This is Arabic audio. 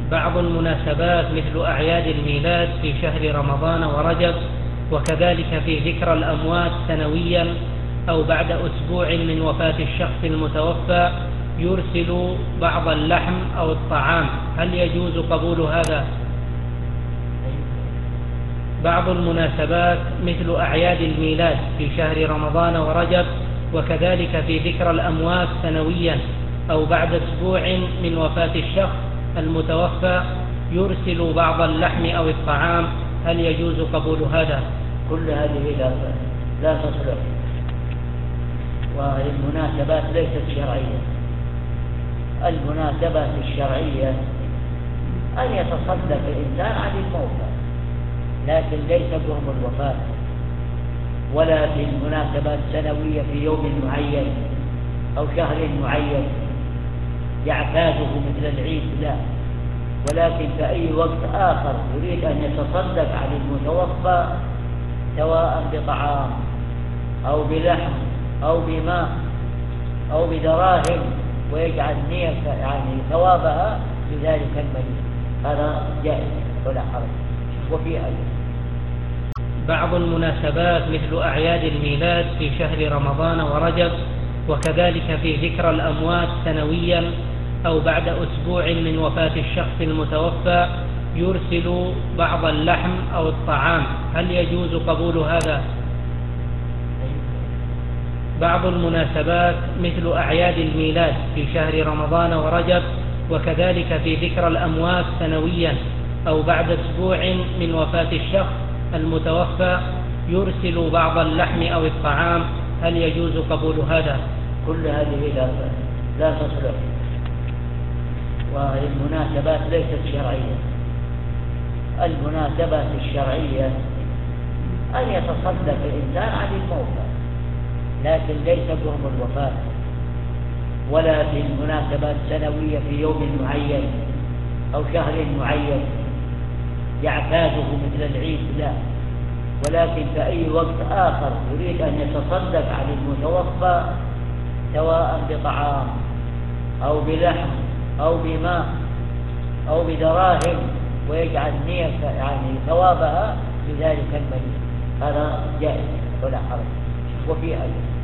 بعض المناسبات مثل أعياد الميلاد في شهر رمضان ورجب، وكذلك في ذكرى الأموات سنويا أو بعد أسبوع من وفاة الشخص المتوفى يرسل بعض اللحم أو الطعام، هل يجوز قبول هذا؟ بعض المناسبات مثل أعياد الميلاد في شهر رمضان ورجب، وكذلك في ذكرى الأموات سنويا أو بعد أسبوع من وفاة الشخص المتوفى يرسل بعض اللحم أو الطعام، هل يجوز قبول هذا؟ كل هذه لا تصلح، والمناسبات ليست شرعية. المناسبات الشرعية أن يتصدق الإنسان عن الموتى، لكن ليس قرب الوفاة، ولا في المناسبات سنوية في يوم معين أو شهر معين يعتاده مثل العيد، لا، ولكن في أي وقت آخر يريد أن يتصدق عن المتوفى سواء بطعام أو بلحم أو بماء أو بدراهم، ويجعل نية يعني ثوابها بذلك المريض، هذا جائز ولا حرج. وفي بعض المناسبات مثل أعياد الميلاد في شهر رمضان ورجب، وكذلك في ذكرى الأموات سنويا أو بعد أسبوع من وفاة الشخص المتوفى يرسل بعض اللحم أو الطعام، هل يجوز قبول هذا؟ بعض المناسبات مثل أعياد الميلاد في شهر رمضان ورجب، وكذلك في ذكرى الأموات سنويا أو بعد أسبوع من وفاة الشخص المتوفى يرسل بعض اللحم أو الطعام، هل يجوز قبول هذا؟ كل هذه لا تصلح، والمناسبات ليست شرعية. المناسبات الشرعية أن يتصدق الإنسان عن الموتى، لكن ليس قرب الوفاة، ولا في المناسبات سنوية في يوم معين أو شهر معين يعتاده مثل العيد، لا، ولكن في أي وقت آخر يريد أن يتصدق عن المتوفى سواء بطعام أو بلحم أو بماء أو بدراهم، ويجعل نية يعني ثوابها بذلك المريض، هذا جائز ولا حرج. وفي